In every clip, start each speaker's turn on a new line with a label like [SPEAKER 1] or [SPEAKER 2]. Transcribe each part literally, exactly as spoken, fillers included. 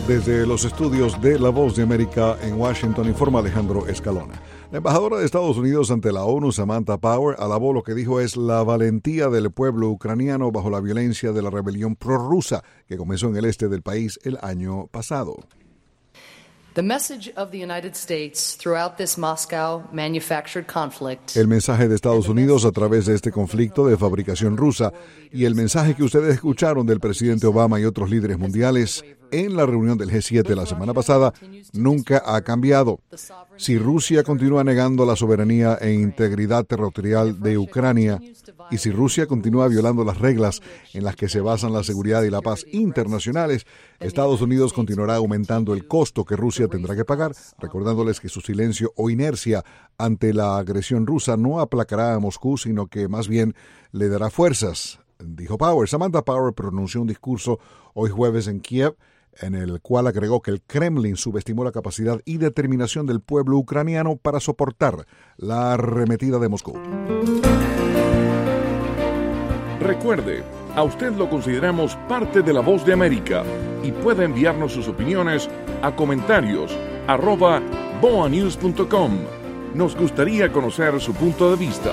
[SPEAKER 1] Desde los estudios de La Voz de América en Washington informa Alejandro Escalona. La embajadora de Estados Unidos ante la ONU, Samantha Power, alabó lo que dijo es la valentía del pueblo ucraniano bajo la violencia de la rebelión prorrusa que comenzó en el este del país el año pasado.
[SPEAKER 2] The message of the United States throughout this Moscow manufactured conflict.
[SPEAKER 1] El mensaje de Estados Unidos a través de este conflicto de fabricación rusa y el mensaje que ustedes escucharon del presidente Obama y otros líderes mundiales en la reunión del G siete la semana pasada nunca ha cambiado. Si Rusia continúa negando la soberanía e integridad territorial de Ucrania y si Rusia continúa violando las reglas en las que se basan la seguridad y la paz internacionales, Estados Unidos continuará aumentando el costo que Rusia tendrá que pagar, recordándoles que su silencio o inercia ante la agresión rusa no aplacará a Moscú, sino que más bien le dará fuerzas, dijo Power. Samantha Power pronunció un discurso hoy jueves en Kiev, en el cual agregó que el Kremlin subestimó la capacidad y determinación del pueblo ucraniano para soportar la arremetida de Moscú.
[SPEAKER 3] Recuerde, a usted lo consideramos parte de La Voz de América y puede enviarnos sus opiniones a comentarios arroba boa news punto com. Nos gustaría conocer su punto de vista.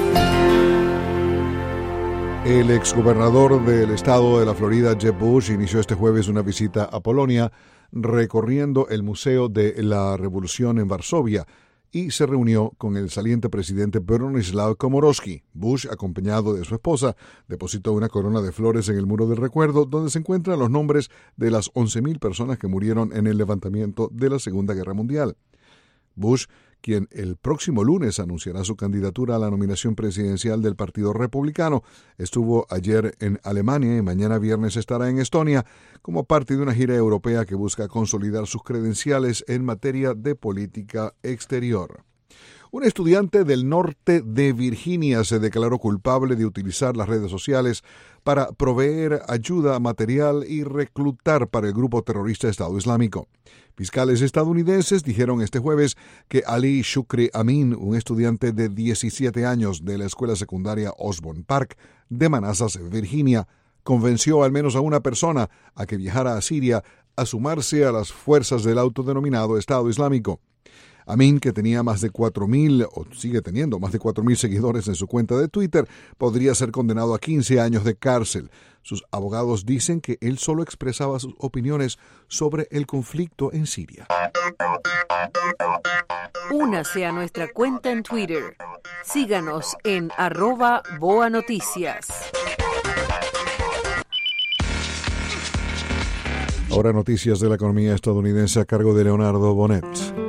[SPEAKER 1] El exgobernador del estado de la Florida, Jeb Bush, inició este jueves una visita a Polonia, recorriendo el Museo de la Revolución en Varsovia, y se reunió con el saliente presidente Bronisław Komorowski. Bush, acompañado de su esposa, depositó una corona de flores en el Muro del Recuerdo, donde se encuentran los nombres de las once mil personas que murieron en el levantamiento de la Segunda Guerra Mundial. Bush, quien el próximo lunes anunciará su candidatura a la nominación presidencial del Partido Republicano, estuvo ayer en Alemania y mañana viernes estará en Estonia como parte de una gira europea que busca consolidar sus credenciales en materia de política exterior. Un estudiante del norte de Virginia se declaró culpable de utilizar las redes sociales para proveer ayuda material y reclutar para el grupo terrorista Estado Islámico. Fiscales estadounidenses dijeron este jueves que Ali Shukri Amin, un estudiante de diecisiete años de la escuela secundaria Osborne Park de Manassas, Virginia, convenció al menos a una persona a que viajara a Siria a sumarse a las fuerzas del autodenominado Estado Islámico. Amin, que tenía más de cuatro mil, o sigue teniendo más de cuatro mil seguidores en su cuenta de Twitter, podría ser condenado a quince años de cárcel. Sus abogados dicen que él solo expresaba sus opiniones sobre el conflicto en Siria.
[SPEAKER 4] Únase a nuestra cuenta en Twitter. Síganos en arroba Boa Noticias.
[SPEAKER 1] Ahora noticias de la economía estadounidense a cargo de Leonardo Bonet.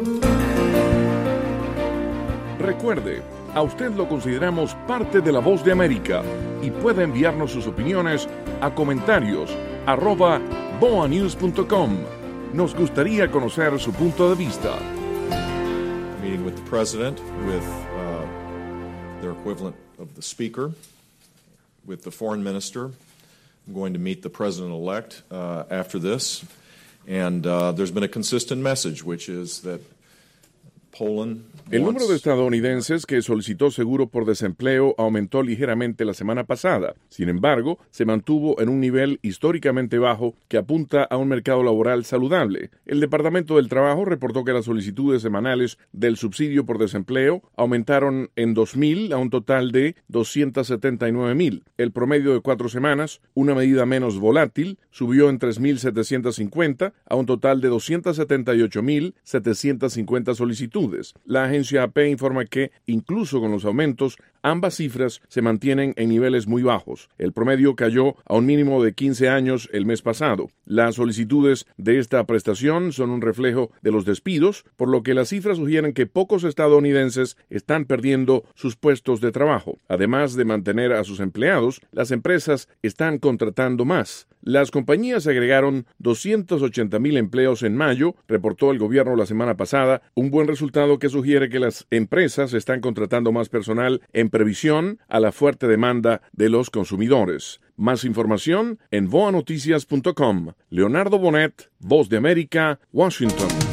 [SPEAKER 3] Recuerde, a usted lo consideramos parte de La Voz de América y puede enviarnos sus opiniones a comentarios arroba boa news punto com. Nos gustaría conocer su punto de vista.
[SPEAKER 5] Meeting with the president, with uh, their equivalent of the speaker, with the foreign minister. I'm going to meet the president-elect uh, after this, and uh, there's been a consistent message, which is that Poland.
[SPEAKER 3] El número de estadounidenses que solicitó seguro por desempleo aumentó ligeramente la semana pasada. Sin embargo, se mantuvo en un nivel históricamente bajo que apunta a un mercado laboral saludable. El Departamento del Trabajo reportó que las solicitudes semanales del subsidio por desempleo aumentaron en dos mil a un total de doscientos setenta y nueve mil. El promedio de cuatro semanas, una medida menos volátil, subió en tres mil setecientos cincuenta a un total de doscientos setenta y ocho mil setecientos cincuenta solicitudes. La agencia A P informa que, incluso con los aumentos, ambas cifras se mantienen en niveles muy bajos. El promedio cayó a un mínimo de quince años el mes pasado. Las solicitudes de esta prestación son un reflejo de los despidos, por lo que las cifras sugieren que pocos estadounidenses están perdiendo sus puestos de trabajo. Además de mantener a sus empleados, las empresas están contratando más. Las compañías agregaron doscientos ochenta mil empleos en mayo, reportó el gobierno la semana pasada, un buen resultado que sugiere que las empresas están contratando más personal en previsión a la fuerte demanda de los consumidores. Más información en boa noticias punto com. Leonardo Bonet, Voz de América, Washington.